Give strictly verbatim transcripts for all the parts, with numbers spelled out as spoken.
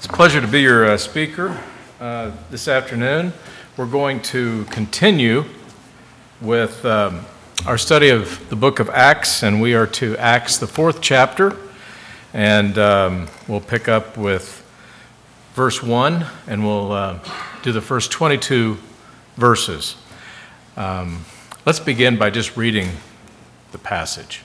It's a pleasure to be your uh, speaker uh, this afternoon. We're going to continue with um, our study of the book of Acts, and we are to Acts, the fourth chapter, and um, we'll pick up with verse one, and we'll uh, do the first twenty-two verses. Um, let's begin by just reading the passage.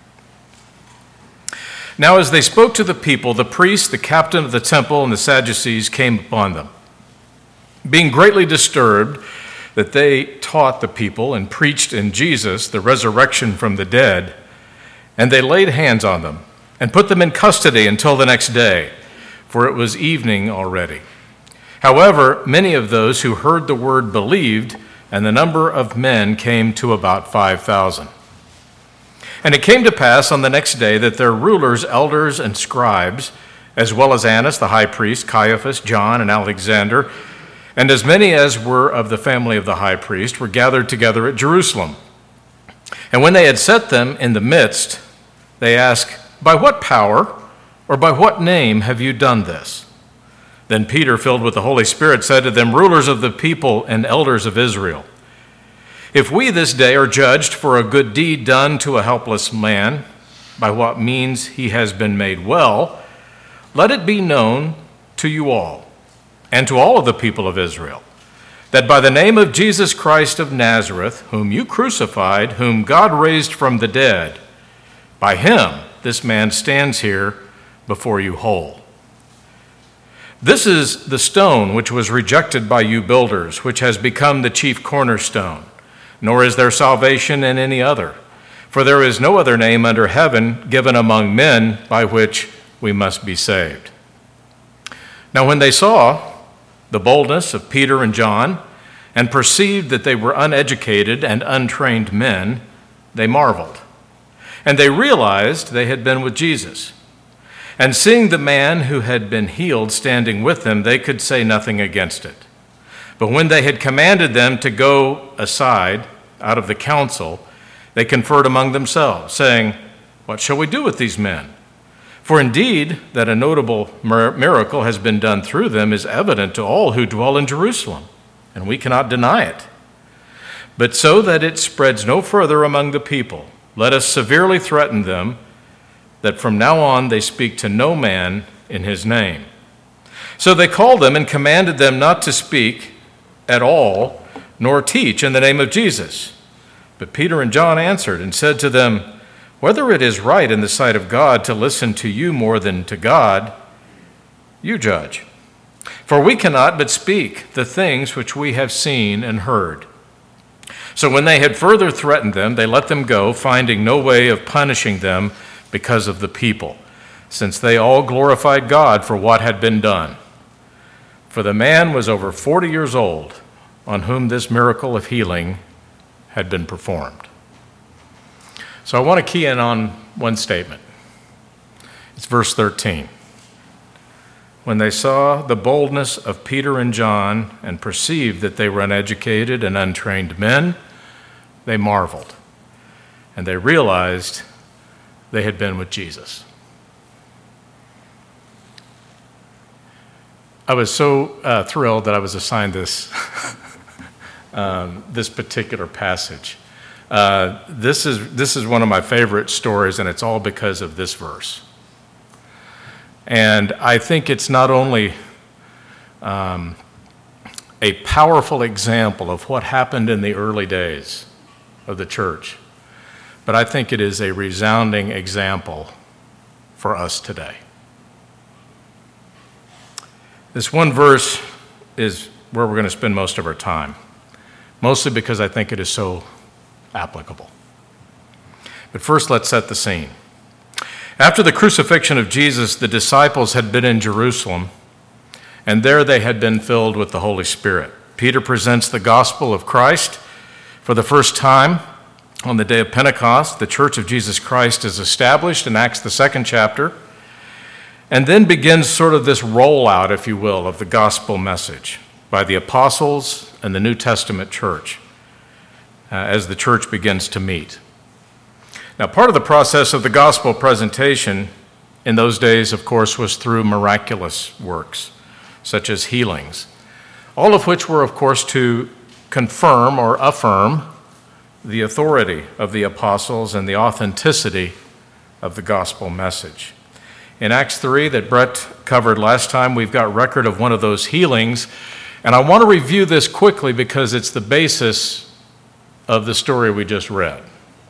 Now as they spoke to the people, the priest, the captain of the temple, and the Sadducees came upon them, being greatly disturbed that they taught the people and preached in Jesus the resurrection from the dead, and they laid hands on them and put them in custody until the next day, for it was evening already. However, many of those who heard the word believed, and the number of men came to about five thousand. And it came to pass on the next day that their rulers, elders, and scribes, as well as Annas the high priest, Caiaphas, John, and Alexander, and as many as were of the family of the high priest, were gathered together at Jerusalem. And when they had set them in the midst, they asked, "By what power or by what name have you done this?" Then Peter, filled with the Holy Spirit, said to them, "Rulers of the people and elders of Israel, if we this day are judged for a good deed done to a helpless man, by what means he has been made well, let it be known to you all, and to all of the people of Israel, that by the name of Jesus Christ of Nazareth, whom you crucified, whom God raised from the dead, by him this man stands here before you whole. This is the stone which was rejected by you builders, which has become the chief cornerstone. Nor is there salvation in any other, for there is no other name under heaven given among men by which we must be saved." Now when they saw the boldness of Peter and John, and perceived that they were uneducated and untrained men, they marveled. And they realized they had been with Jesus. And seeing the man who had been healed standing with them, they could say nothing against it. But when they had commanded them to go aside out of the council, they conferred among themselves, saying, "What shall we do with these men? For indeed that a notable miracle has been done through them is evident to all who dwell in Jerusalem, and we cannot deny it. But so that it spreads no further among the people, let us severely threaten them that from now on they speak to no man in his name." So they called them and commanded them not to speak at all, nor teach in the name of Jesus. But Peter and John answered and said to them, "Whether it is right in the sight of God to listen to you more than to God, you judge. For we cannot but speak the things which we have seen and heard." So when they had further threatened them, they let them go, finding no way of punishing them because of the people, since they all glorified God for what had been done. For the man was over forty years old, on whom this miracle of healing had been performed. So I want to key in on one statement. It's verse thirteen. When they saw the boldness of Peter and John and perceived that they were uneducated and untrained men, they marveled, and they realized they had been with Jesus. I was so uh, thrilled that I was assigned this um, this particular passage. Uh, this is this is one of my favorite stories, and it's all because of this verse. And I think it's not only um, a powerful example of what happened in the early days of the church, but I think it is a resounding example for us today. This one verse is where we're going to spend most of our time, mostly because I think it is so applicable. But first, let's set the scene. After the crucifixion of Jesus, the disciples had been in Jerusalem, and there they had been filled with the Holy Spirit. Peter presents the gospel of Christ for the first time on the day of Pentecost. The Church of Jesus Christ is established in Acts, the second chapter, and then begins sort of this rollout, if you will, of the gospel message by the apostles and the New Testament church uh, as the church begins to meet. Now, part of the process of the gospel presentation in those days, of course, was through miraculous works, such as healings, all of which were, of course, to confirm or affirm the authority of the apostles and the authenticity of the gospel message. In Acts three, that Brett covered last time, we've got record of one of those healings, and I want to review this quickly because it's the basis of the story we just read.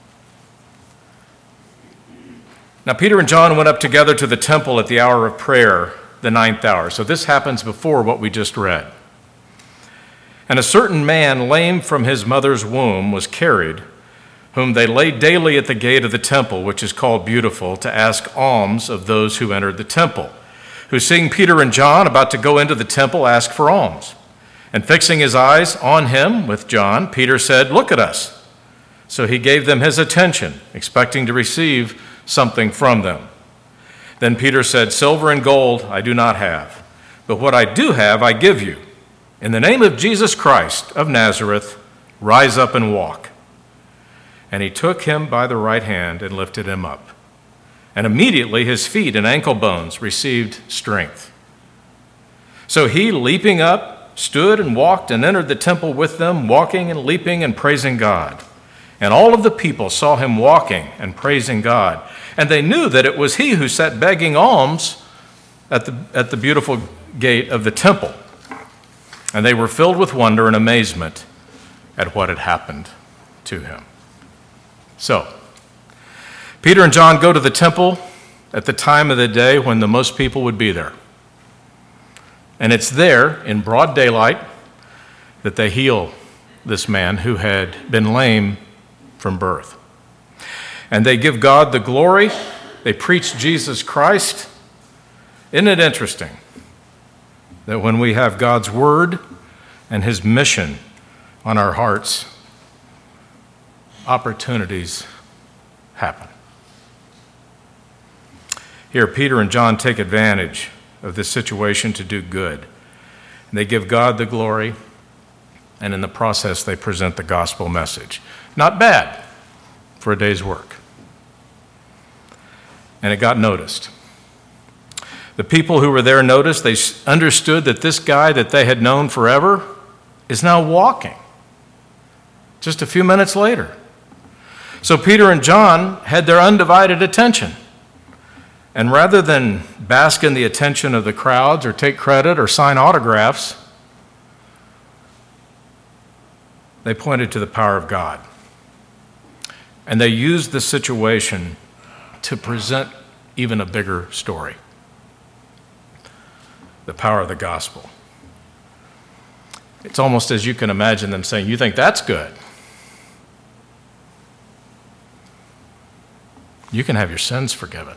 Now, Peter and John went up together to the temple at the hour of prayer, the ninth hour. So this happens before what we just read. And a certain man, lame from his mother's womb, was carried, whom they laid daily at the gate of the temple, which is called Beautiful, to ask alms of those who entered the temple, who, seeing Peter and John about to go into the temple, asked for alms. And fixing his eyes on him with John, Peter said, "Look at us." So he gave them his attention, expecting to receive something from them. Then Peter said, "Silver and gold I do not have, but what I do have I give you. In the name of Jesus Christ of Nazareth, rise up and walk." And he took him by the right hand and lifted him up. And immediately his feet and ankle bones received strength. So he, leaping up, stood and walked and entered the temple with them, walking and leaping and praising God. And all of the people saw him walking and praising God. And they knew that it was he who sat begging alms at the, at the beautiful gate of the temple. And they were filled with wonder and amazement at what had happened to him. So, Peter and John go to the temple at the time of the day when the most people would be there. And it's there, in broad daylight, that they heal this man who had been lame from birth. And they give God the glory. They preach Jesus Christ. Isn't it interesting that when we have God's word and his mission on our hearts, opportunities happen? Here, Peter and John take advantage of this situation to do good. And they give God the glory, and in the process, they present the gospel message. Not bad for a day's work. And it got noticed. The people who were there noticed, they understood that this guy that they had known forever is now walking just a few minutes later. So Peter and John had their undivided attention. And rather than bask in the attention of the crowds or take credit or sign autographs, they pointed to the power of God. And they used the situation to present even a bigger story: the power of the gospel. It's almost as you can imagine them saying, "You think that's good? You can have your sins forgiven."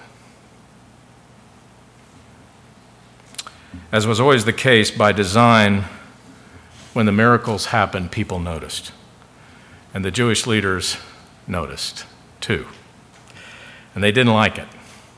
As was always the case, by design, when the miracles happened, people noticed. And the Jewish leaders noticed too. And they didn't like it.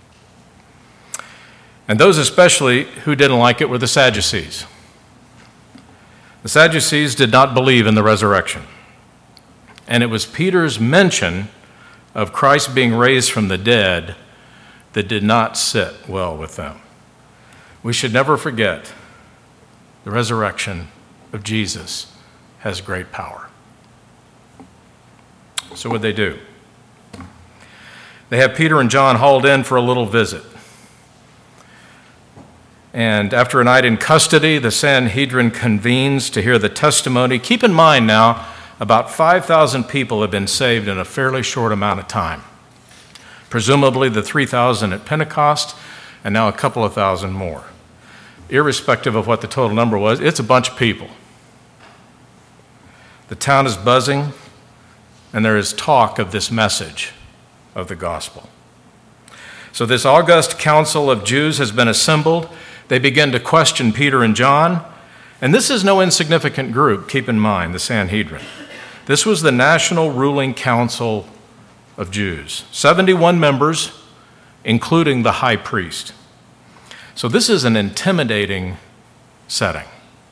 And those especially who didn't like it were the Sadducees. The Sadducees did not believe in the resurrection. And it was Peter's mention of Christ being raised from the dead that did not sit well with them. We should never forget the resurrection of Jesus has great power. So what did they do? They have Peter and John hauled in for a little visit. And after a night in custody, the Sanhedrin convenes to hear the testimony. Keep in mind now, about five thousand people have been saved in a fairly short amount of time. Presumably the three thousand at Pentecost, and now a couple of thousand more. Irrespective of what the total number was, it's a bunch of people. The town is buzzing, and there is talk of this message of the gospel. So this august council of Jews has been assembled. They begin to question Peter and John. And this is no insignificant group, keep in mind, the Sanhedrin. This was the national ruling council of Jews, seventy-one members, including the high priest. So this is an intimidating setting.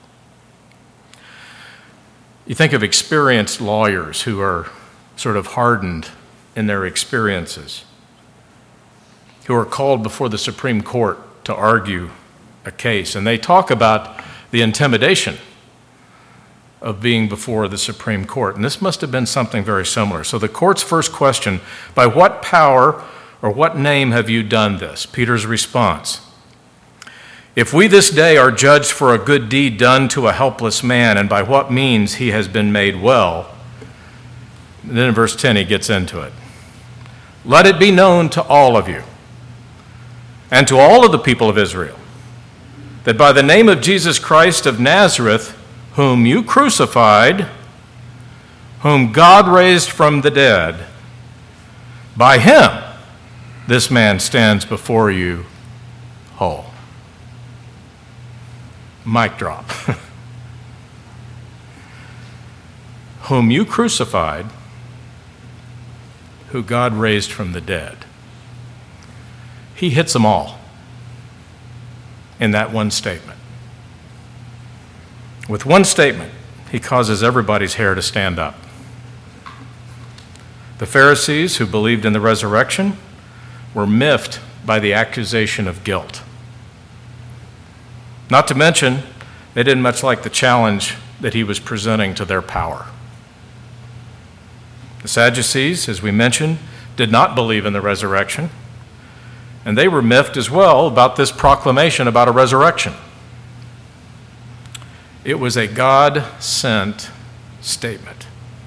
You think of experienced lawyers who are sort of hardened in their experiences. who are called before the Supreme Court to argue a case, and they talk about the intimidation of being before the Supreme Court. And this must have been something very similar. So the court's first question, by what power or what name have you done this? Peter's response, if we this day are judged for a good deed done to a helpless man, and by what means he has been made well, and then in verse ten he gets into it. Let it be known to all of you and to all of the people of Israel that by the name of Jesus Christ of Nazareth, whom you crucified, whom God raised from the dead, by him this man stands before you whole. Mic drop. Whom you crucified, who God raised from the dead. He hits them all in that one statement. With one statement, he causes everybody's hair to stand up. The Pharisees, who believed in the resurrection, were miffed by the accusation of guilt. Not to mention, they didn't much like the challenge that he was presenting to their power. The Sadducees, as we mentioned, did not believe in the resurrection, and they were miffed as well about this proclamation about a resurrection. It was a God-sent statement,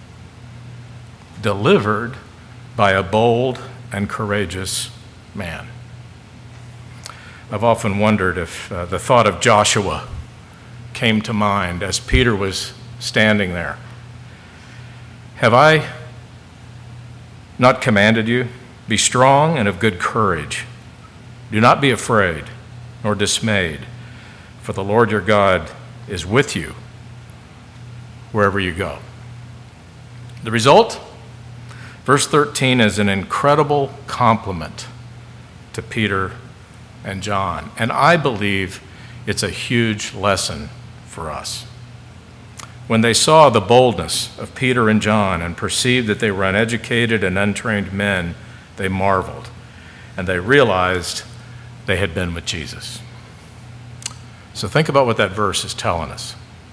delivered by a bold and courageous man. I've often wondered if uh, the thought of Joshua came to mind as Peter was standing there. Have I not commanded you? Be strong and of good courage. Do not be afraid nor dismayed, for the Lord your God is with you wherever you go. The result? Verse thirteen is an incredible compliment to Peter and John, and I believe it's a huge lesson for us. When they saw the boldness of Peter and John and perceived that they were uneducated and untrained men, they marveled, and they realized they had been with Jesus. So think about what that verse is telling us.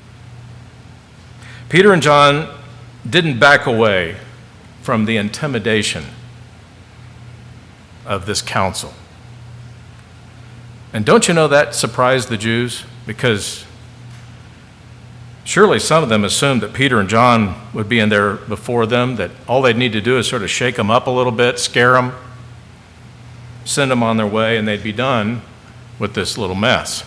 Peter and John didn't back away from the intimidation of this council. And don't you know that surprised the Jews? Because surely some of them assumed that Peter and John would be in there before them, that all they'd need to do is sort of shake them up a little bit, scare them, send them on their way, and they'd be done with this little mess.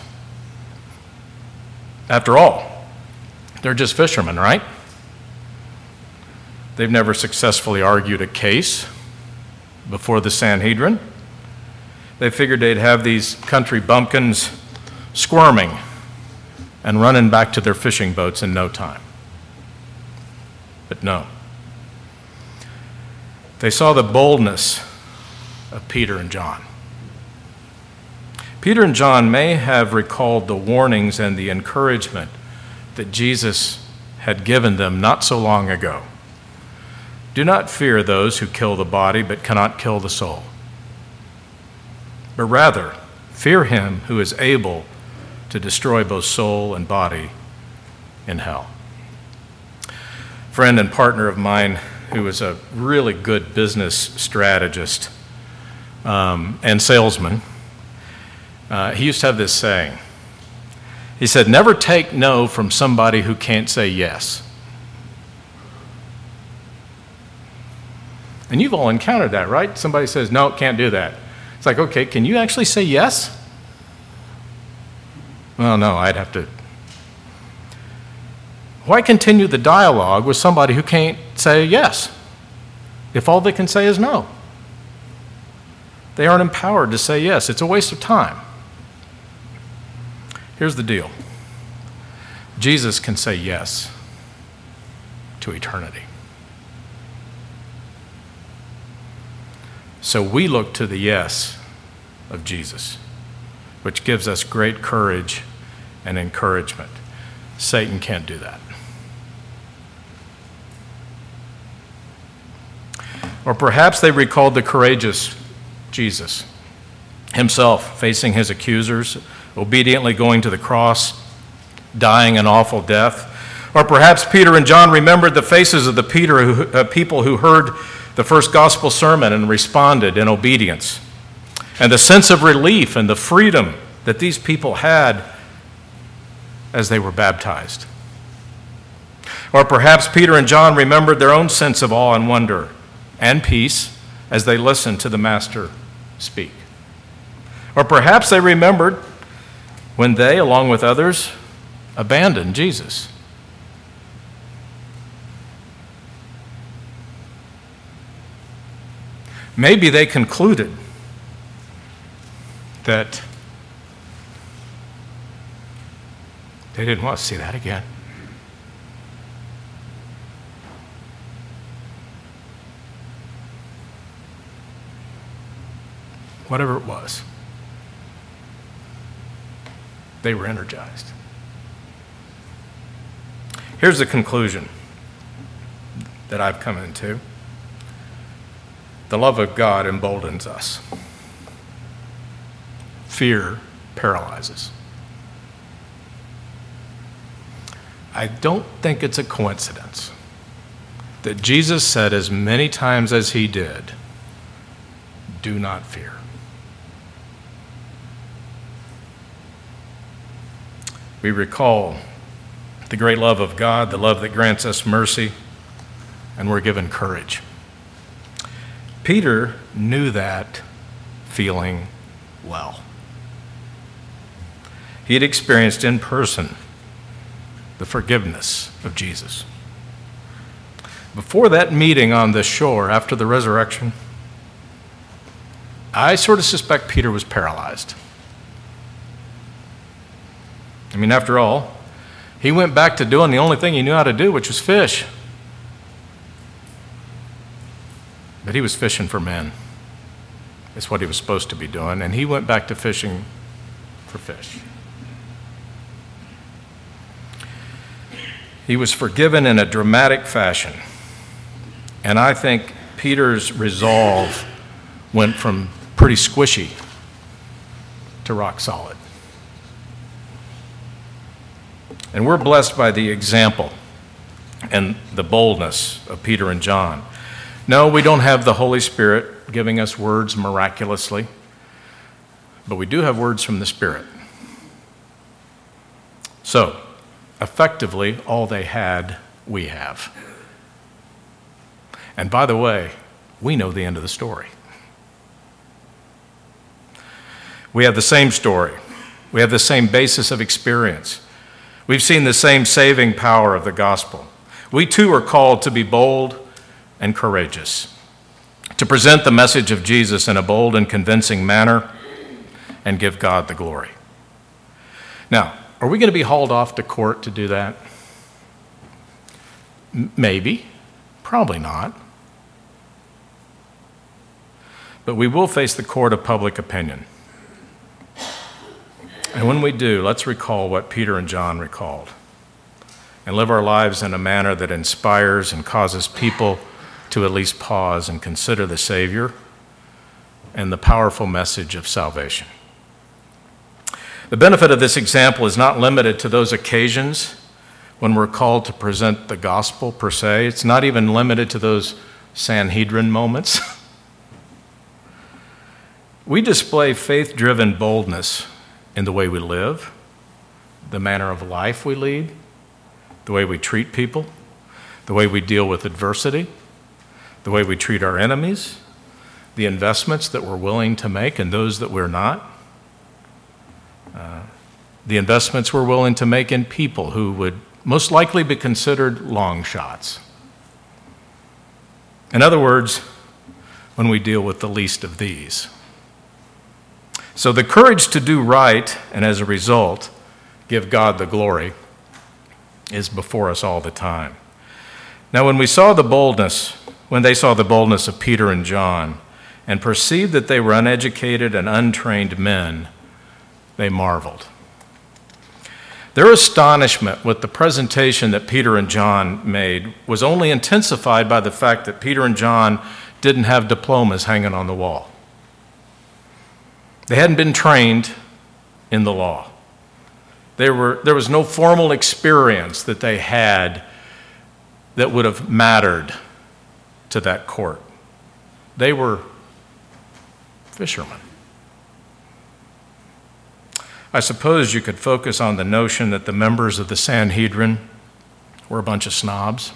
After all, they're just fishermen, right? They've never successfully argued a case before the Sanhedrin. They figured they'd have these country bumpkins squirming and running back to their fishing boats in no time. But no. They saw the boldness of Peter and John. Peter and John may have recalled the warnings and the encouragement that Jesus had given them not so long ago. Do not fear those who kill the body but cannot kill the soul, but rather fear him who is able to destroy both soul and body in hell. A friend and partner of mine who was a really good business strategist um, and salesman, uh, he used to have this saying. He said, never take no from somebody who can't say yes. And you've all encountered that, right? Somebody says, no, can't do that. It's like, okay, can you actually say yes? Well, no, I'd have to. Why continue the dialogue with somebody who can't say yes if all they can say is no? They aren't empowered to say yes. It's a waste of time. Here's the deal. Jesus can say yes to eternity. So we look to the yes of Jesus, which gives us great courage and encouragement. Satan can't do that. Or perhaps they recalled the courageous Jesus himself facing his accusers, obediently going to the cross, dying an awful death. Or perhaps Peter and John remembered the faces of the Peter who, uh, people who heard the first gospel sermon and responded in obedience, and the sense of relief and the freedom that these people had as they were baptized. Or perhaps Peter and John remembered their own sense of awe and wonder and peace as they listened to the Master speak. Or perhaps they remembered when they, along with others, abandoned Jesus. Maybe they concluded that they didn't want to see that again. Whatever it was, they were energized. Here's the conclusion that I've come into. The love of God emboldens us. Fear paralyzes. I don't think it's a coincidence that Jesus said as many times as he did, "Do not fear." We recall the great love of God, the love that grants us mercy, and we're given courage. Peter knew that feeling well. He had experienced in person the forgiveness of Jesus. Before that meeting on the shore after the resurrection, I sort of suspect Peter was paralyzed. I mean, after all, he went back to doing the only thing he knew how to do, which was fish. But he was fishing for men. It's what he was supposed to be doing, and he went back to fishing for fish. He was forgiven in a dramatic fashion, and I think Peter's resolve went from pretty squishy to rock solid. And we're blessed by the example and the boldness of Peter and John. No, we don't have the Holy Spirit giving us words miraculously, but we do have words from the Spirit. So, effectively, all they had, we have. And by the way, we know the end of the story. We have the same story. We have the same basis of experience. We've seen the same saving power of the gospel. We too are called to be bold and courageous, to present the message of Jesus in a bold and convincing manner and give God the glory. Now, are we going to be hauled off to court to do that? M- maybe, probably not. But we will face the court of public opinion. And when we do, let's recall what Peter and John recalled and live our lives in a manner that inspires and causes people to at least pause and consider the Savior and the powerful message of salvation. The benefit of this example is not limited to those occasions when we're called to present the gospel per se. It's not even limited to those Sanhedrin moments. We display faith-driven boldness in the way we live, the manner of life we lead, the way we treat people, the way we deal with adversity, the way we treat our enemies, the investments that we're willing to make and those that we're not, uh, the investments we're willing to make in people who would most likely be considered long shots. In other words, when we deal with the least of these. So the courage to do right, and as a result, give God the glory, is before us all the time. Now, when we saw the boldness, when they saw the boldness of Peter and John, and perceived that they were uneducated and untrained men, they marveled. Their astonishment with the presentation that Peter and John made was only intensified by the fact that Peter and John didn't have diplomas hanging on the wall. They hadn't been trained in the law. They were, there was no formal experience that they had that would have mattered to that court. They were fishermen. I suppose you could focus on the notion that the members of the Sanhedrin were a bunch of snobs,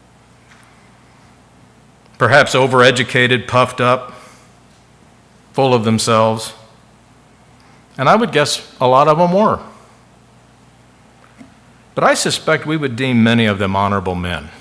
perhaps overeducated, puffed up, full of themselves. And I would guess a lot of them were. But I suspect we would deem many of them honorable men.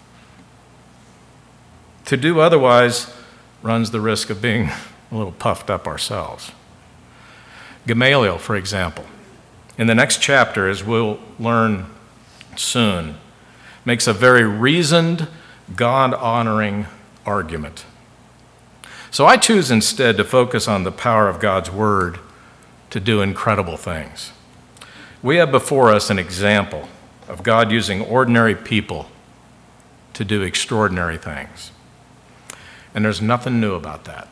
To do otherwise runs the risk of being a little puffed up ourselves. Gamaliel, for example, in the next chapter, as we'll learn soon, makes a very reasoned, God-honoring argument. So I choose instead to focus on the power of God's word to do incredible things. We have before us an example of God using ordinary people to do extraordinary things. And there's nothing new about that.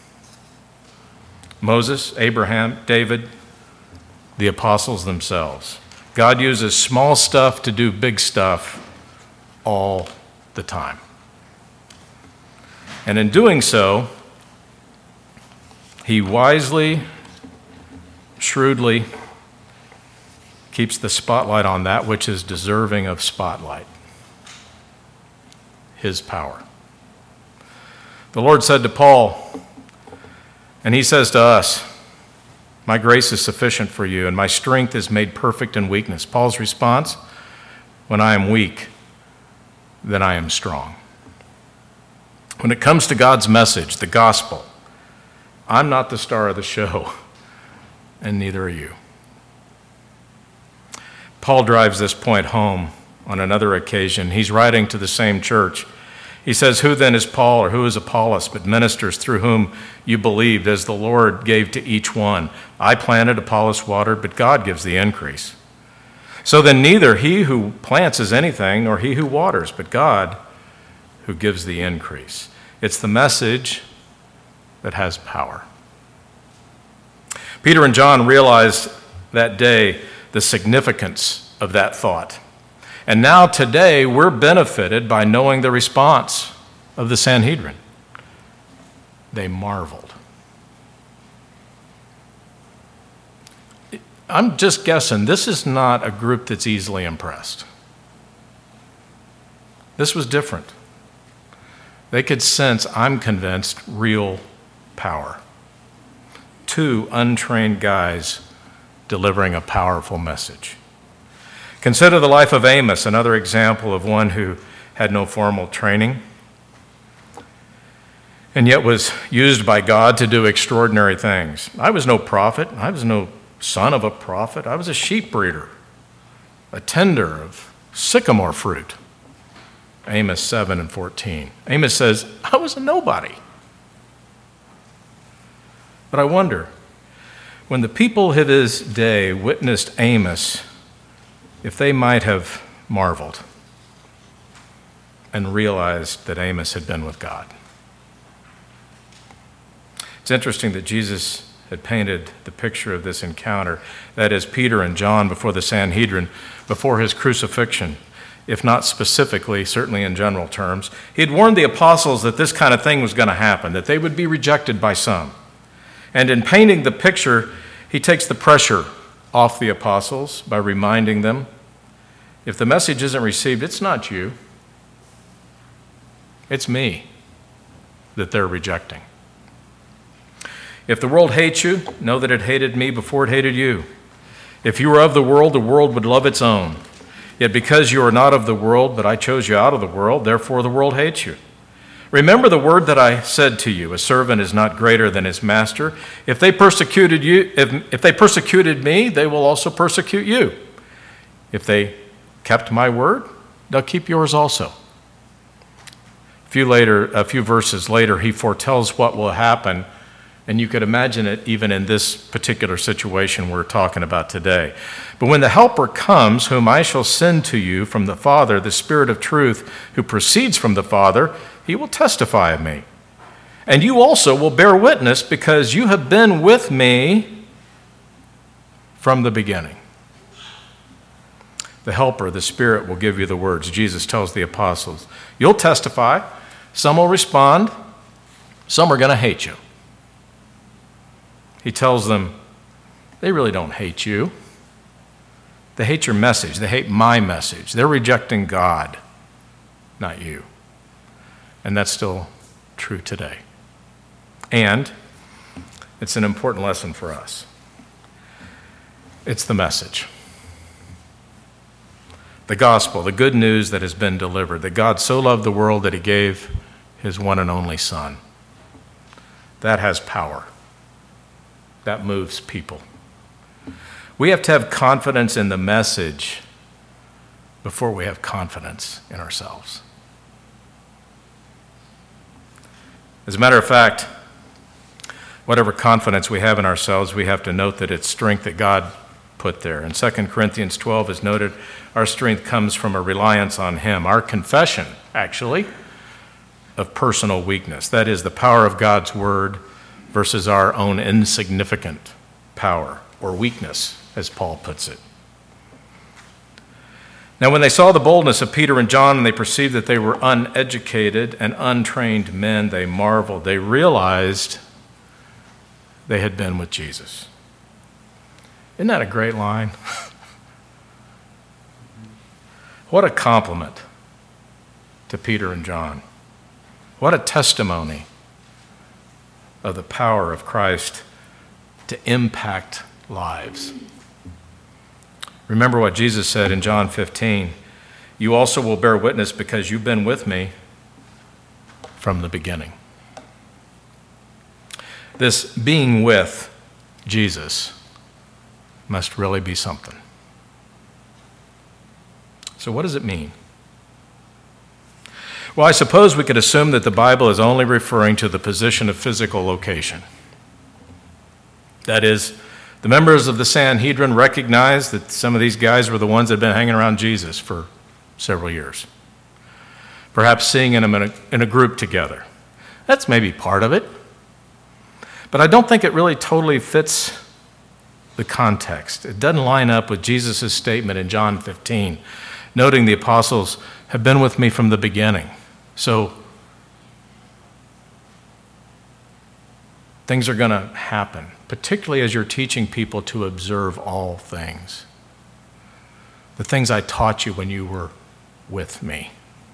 Moses, Abraham, David, the apostles themselves. God uses small stuff to do big stuff all the time. And in doing so, he wisely, shrewdly keeps the spotlight on that which is deserving of spotlight, his power. The Lord said to Paul, and he says to us, "My grace is sufficient for you, and my strength is made perfect in weakness." Paul's response, "When I am weak, then I am strong." When it comes to God's message, the gospel, I'm not the star of the show, and neither are you. Paul drives this point home on another occasion. He's writing to the same church. He says, "Who then is Paul or who is Apollos, but ministers through whom you believed, as the Lord gave to each one? I planted, Apollos watered, but God gives the increase. So then neither he who plants is anything, nor he who waters, but God who gives the increase." It's the message that has power. Peter and John realized that day the significance of that thought. And now today we're benefited by knowing the response of the Sanhedrin. They marveled. I'm just guessing this is not a group that's easily impressed. This was different. They could sense, I'm convinced, real power. Two untrained guys delivering a powerful message. Consider the life of Amos, another example of one who had no formal training and yet was used by God to do extraordinary things. I was no prophet. I was no son of a prophet. I was a sheep breeder, a tender of sycamore fruit. Amos seven and fourteen. Amos says, I was a nobody. But I wonder, when the people of his day witnessed Amos, if they might have marveled and realized that Amos had been with God. It's interesting that Jesus had painted the picture of this encounter, that is, Peter and John before the Sanhedrin, before his crucifixion, if not specifically, certainly in general terms. He had warned the apostles that this kind of thing was going to happen, that they would be rejected by some. And in painting the picture, he takes the pressure off the apostles by reminding them, if the message isn't received, it's not you. It's me that they're rejecting. If the world hates you, know that it hated me before it hated you. If you were of the world, the world would love its own. Yet because you are not of the world, but I chose you out of the world, therefore the world hates you. Remember the word that I said to you, a servant is not greater than his master. If they persecuted you, if, if they persecuted me, they will also persecute you. If they kept my word, they'll keep yours also. A few later, a few verses later, he foretells what will happen, and you could imagine it even in this particular situation we're talking about today. But when the Helper comes, whom I shall send to you from the Father, the Spirit of truth, who proceeds from the Father, he will testify of me. And you also will bear witness because you have been with me from the beginning. The Helper, the Spirit, will give you the words. Jesus tells the apostles, you'll testify. Some will respond. Some are going to hate you. He tells them, they really don't hate you. They hate your message. They hate my message. They're rejecting God, not you. And that's still true today. And it's an important lesson for us. It's the message. The gospel, the good news that has been delivered, that God so loved the world that he gave his one and only Son. That has power. That moves people. We have to have confidence in the message before we have confidence in ourselves. As a matter of fact, whatever confidence we have in ourselves, we have to note that it's strength that God put there. In Second Corinthians twelve is noted, our strength comes from a reliance on him. Our confession, actually, of personal weakness. That is the power of God's word versus our own insignificant power or weakness, as Paul puts it. Now, when they saw the boldness of Peter and John and they perceived that they were uneducated and untrained men, they marveled. They realized they had been with Jesus. Isn't that a great line? What a compliment to Peter and John. What a testimony of the power of Christ to impact lives. Remember what Jesus said in John fifteen, you also will bear witness because you've been with me from the beginning. This being with Jesus must really be something. So what does it mean? Well, I suppose we could assume that the Bible is only referring to the position of physical location. That is, the members of the Sanhedrin recognized that some of these guys were the ones that had been hanging around Jesus for several years. Perhaps seeing them in a, in a group together. That's maybe part of it. But I don't think it really totally fits the context. It doesn't line up with Jesus' statement in John fifteen, noting the apostles have been with me from the beginning. So things are going to happen, particularly as you're teaching people to observe all things. The things I taught you when you were with me.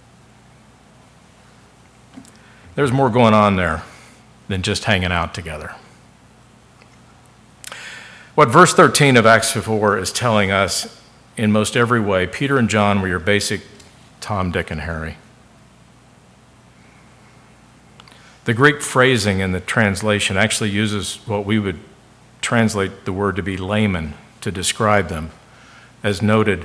There's more going on there than just hanging out together. What verse thirteen of Acts four is telling us, in most every way, Peter and John were your basic Tom, Dick, and Harry. The Greek phrasing in the translation actually uses what we would translate the word to be layman to describe them. As noted,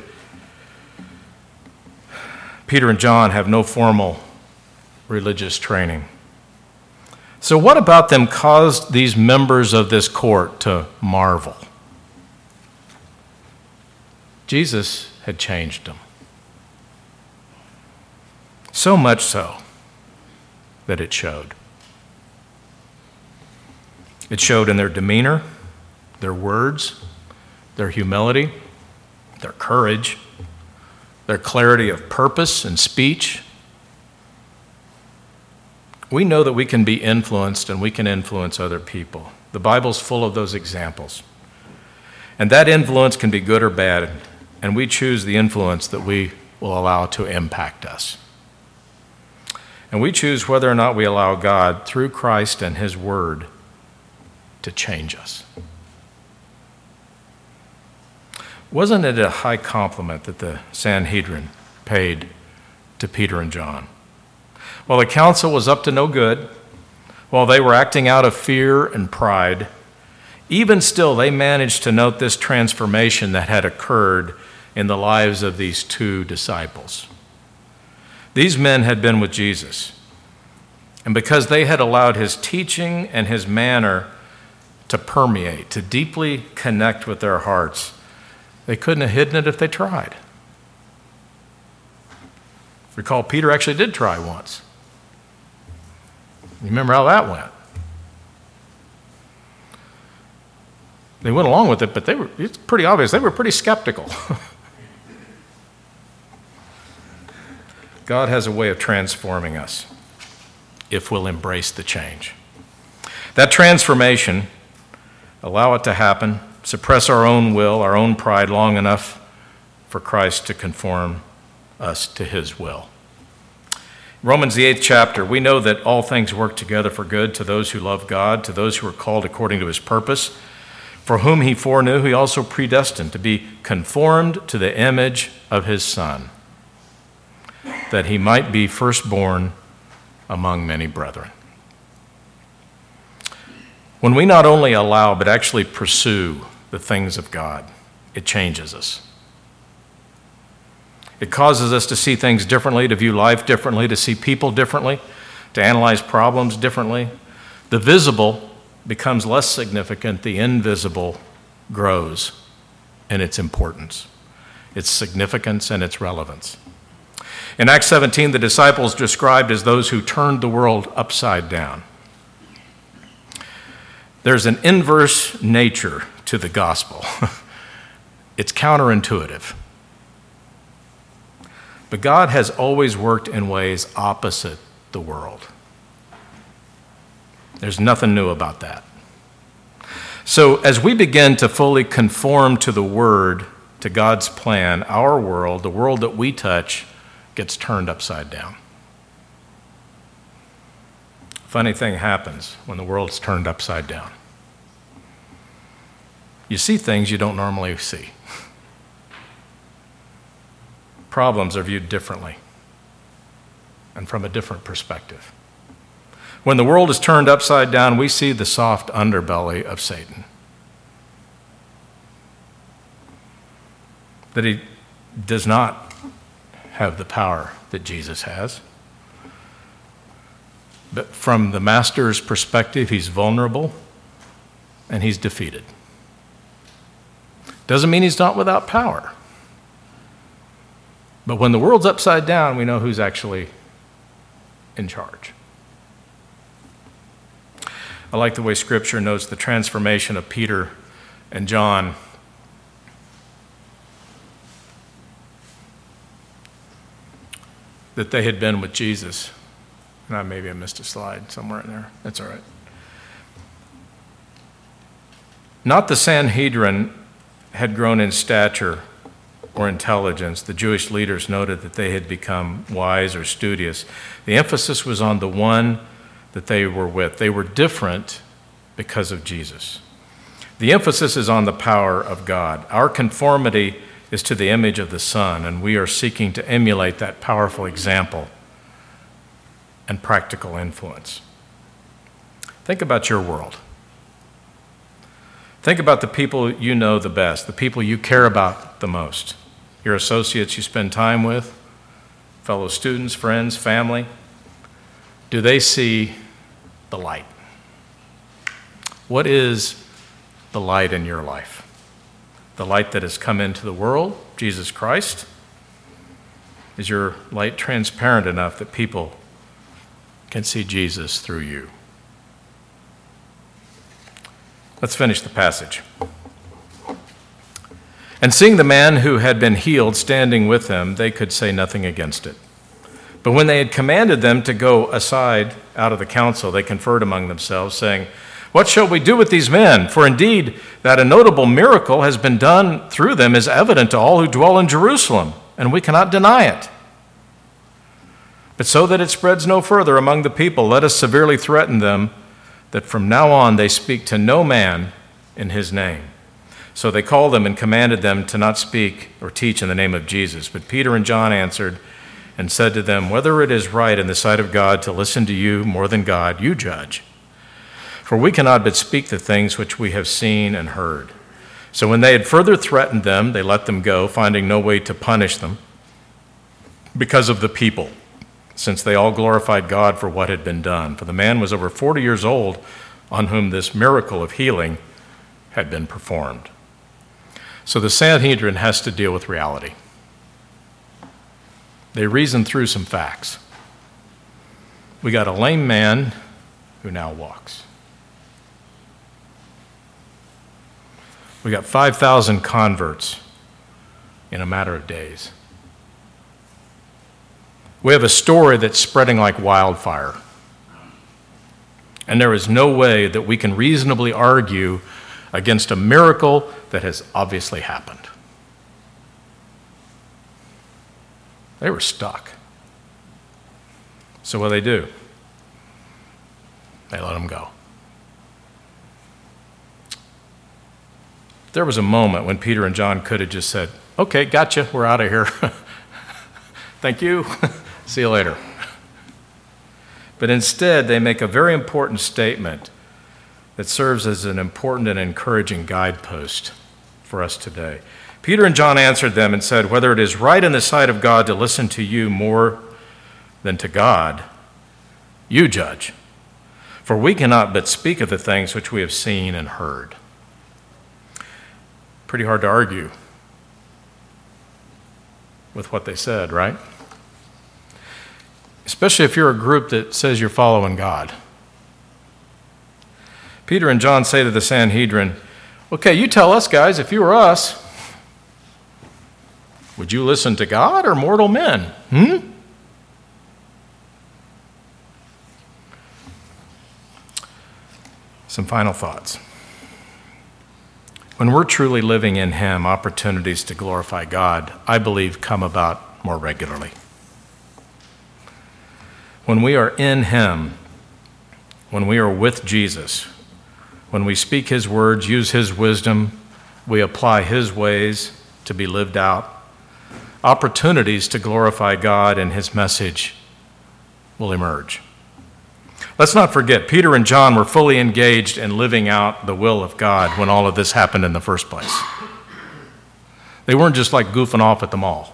Peter and John have no formal religious training. So what about them caused these members of this court to marvel? Jesus had changed them. So much so that it showed. It showed in their demeanor, their words, their humility, their courage, their clarity of purpose and speech. We know that we can be influenced and we can influence other people. The Bible's full of those examples. And that influence can be good or bad, and we choose the influence that we will allow to impact us. And we choose whether or not we allow God, through Christ and his word, to change us. Wasn't it a high compliment that the Sanhedrin paid to Peter and John? While the council was up to no good, while they were acting out of fear and pride, even still they managed to note this transformation that had occurred in the lives of these two disciples. These men had been with Jesus, and because they had allowed his teaching and his manner to permeate, to deeply connect with their hearts, they couldn't have hidden it if they tried. Recall, Peter actually did try once. You remember how that went? They went along with it, but they were, it's pretty obvious, they were pretty skeptical. God has a way of transforming us if we'll embrace the change. That transformation, allow it to happen, suppress our own will, our own pride long enough for Christ to conform us to his will. Romans, the eighth chapter, we know that all things work together for good to those who love God, to those who are called according to his purpose. For whom he foreknew, he also predestined to be conformed to the image of his Son, that he might be firstborn among many brethren. When we not only allow, but actually pursue the things of God, it changes us. It causes us to see things differently, to view life differently, to see people differently, to analyze problems differently. The visible becomes less significant, the invisible grows in its importance, its significance, and its relevance. In Acts seventeen, the disciples described as those who turned the world upside down. There's an inverse nature to the gospel. It's counterintuitive. But God has always worked in ways opposite the world. There's nothing new about that. So as we begin to fully conform to the Word, to God's plan, our world, the world that we touch, gets turned upside down. Funny thing happens when the world's turned upside down. You see things you don't normally see. Problems are viewed differently and from a different perspective. When the world is turned upside down, we see the soft underbelly of Satan. That he does not have the power that Jesus has. But from the master's perspective, he's vulnerable and he's defeated. Doesn't mean he's not without power. But when the world's upside down, we know who's actually in charge. I like the way Scripture notes the transformation of Peter and John. That they had been with Jesus. And I, maybe I missed a slide somewhere in there. That's all right. Not the Sanhedrin had grown in stature or intelligence. The Jewish leaders noted that they had become wise or studious. The emphasis was on the one that they were with. They were different because of Jesus. The emphasis is on the power of God. Our conformity is to the image of the Son, and we are seeking to emulate that powerful example and practical influence. Think about your world. Think about the people you know the best, the people you care about the most, your associates you spend time with, fellow students, friends, family. Do they see the light? What is the light in your life? The light that has come into the world, Jesus Christ? Is your light transparent enough that people can see Jesus through you? Let's finish the passage. And seeing the man who had been healed standing with them, they could say nothing against it. But when they had commanded them to go aside out of the council, they conferred among themselves, saying, "What shall we do with these men? For indeed, that a notable miracle has been done through them is evident to all who dwell in Jerusalem, and we cannot deny it. But so that it spreads no further among the people, let us severely threaten them that from now on they speak to no man in his name." So they called them and commanded them to not speak or teach in the name of Jesus. But Peter and John answered and said to them, "Whether it is right in the sight of God to listen to you more than God, you judge. For we cannot but speak the things which we have seen and heard." So when they had further threatened them, they let them go, finding no way to punish them because of the people, since they all glorified God for what had been done. For the man was over forty years old on whom this miracle of healing had been performed. So the Sanhedrin has to deal with reality. They reason through some facts. We got a lame man who now walks. We got five thousand converts in a matter of days. We have a story that's spreading like wildfire. And there is no way that we can reasonably argue against a miracle that has obviously happened. They were stuck. So what do they do? They let them go. There was a moment when Peter and John could have just said, okay, gotcha, we're out of here. Thank you. See you later. But instead, they make a very important statement that serves as an important and encouraging guidepost for us today. Peter and John answered them and said, whether it is right in the sight of God to listen to you more than to God, you judge. For we cannot but speak of the things which we have seen and heard. Pretty hard to argue with what they said, right? Especially if you're a group that says you're following God. Peter and John say to the Sanhedrin, okay, you tell us, guys, if you were us, would you listen to God or mortal men? Hmm? Some final thoughts. When we're truly living in Him, opportunities to glorify God, I believe, come about more regularly. When we are in Him, when we are with Jesus, when we speak His words, use His wisdom, we apply His ways to be lived out, opportunities to glorify God and His message will emerge. Let's not forget, Peter and John were fully engaged in living out the will of God when all of this happened in the first place. They weren't just like goofing off at the mall.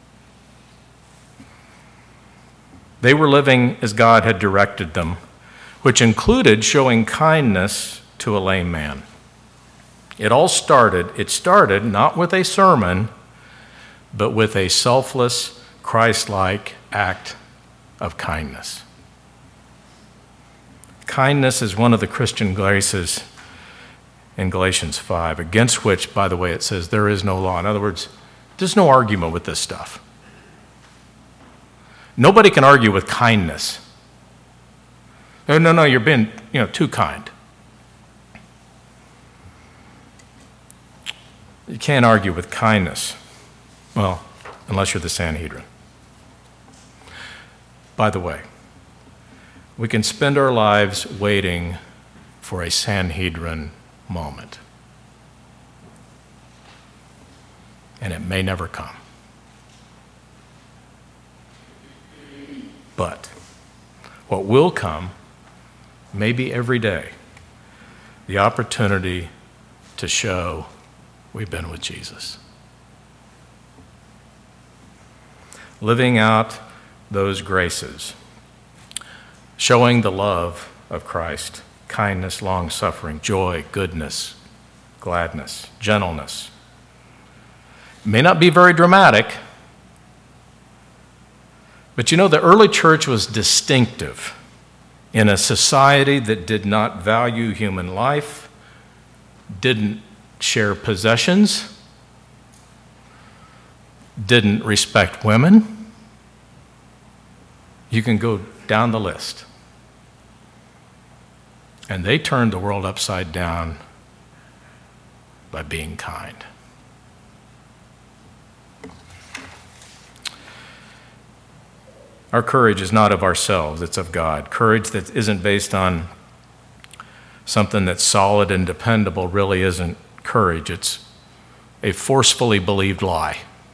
They were living as God had directed them, which included showing kindness to a lame man. It all started, it started not with a sermon, but with a selfless, Christ-like act of kindness. Kindness is one of the Christian graces in Galatians five, against which, by the way, it says there is no law. In other words, there's no argument with this stuff. Nobody can argue with kindness. No, no, no, you're being, you know, too kind. You can't argue with kindness. Well, unless you're the Sanhedrin. By the way, we can spend our lives waiting for a Sanhedrin moment. And it may never come. But what will come, maybe every day, the opportunity to show we've been with Jesus. Living out those graces, showing the love of Christ, kindness, long-suffering, joy, goodness, gladness, gentleness. It may not be very dramatic, but you know, the early church was distinctive in a society that did not value human life, didn't share possessions, didn't respect women. You can go down the list. And they turned the world upside down by being kind. Our courage is not of ourselves, it's of God. Courage that isn't based on something that's solid and dependable really isn't courage. It's a forcefully believed lie.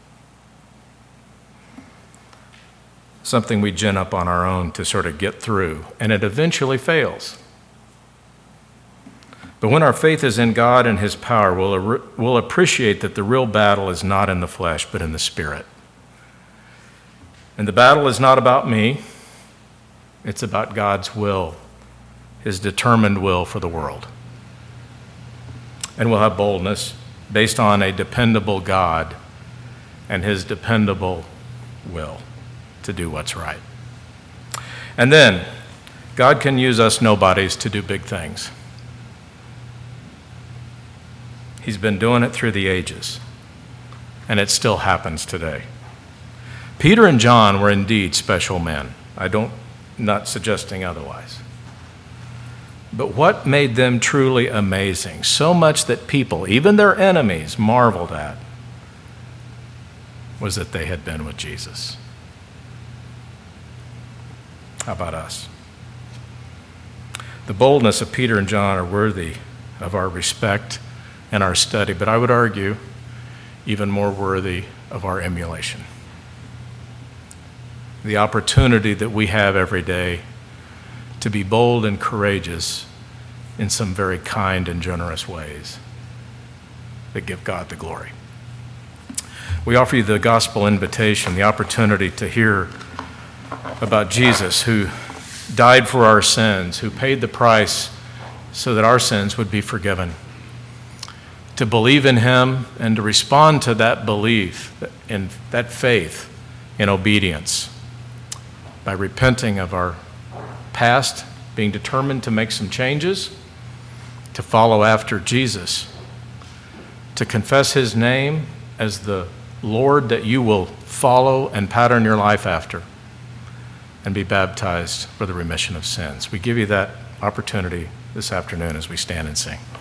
Something we gin up on our own to sort of get through, and it eventually fails. But when our faith is in God and His power, we'll, we'll appreciate that the real battle is not in the flesh, but in the Spirit. And the battle is not about me, it's about God's will, His determined will for the world. And we'll have boldness based on a dependable God and His dependable will to do what's right. And then, God can use us nobodies to do big things. He's been doing it through the ages, and it still happens today. Peter and John were indeed special men. I don't, not suggesting otherwise. But what made them truly amazing, so much that people, even their enemies, marveled at, was that they had been with Jesus. How about us? The boldness of Peter and John are worthy of our respect and our study, but I would argue even more worthy of our emulation. The opportunity that we have every day to be bold and courageous in some very kind and generous ways that give God the glory. We offer you the gospel invitation, the opportunity to hear about Jesus, who died for our sins, who paid the price so that our sins would be forgiven. To believe in him and to respond to that belief, in that faith, in obedience, by repenting of our past, being determined to make some changes, to follow after Jesus, to confess his name as the Lord that you will follow and pattern your life after, and be baptized for the remission of sins. We give you that opportunity this afternoon as we stand and sing.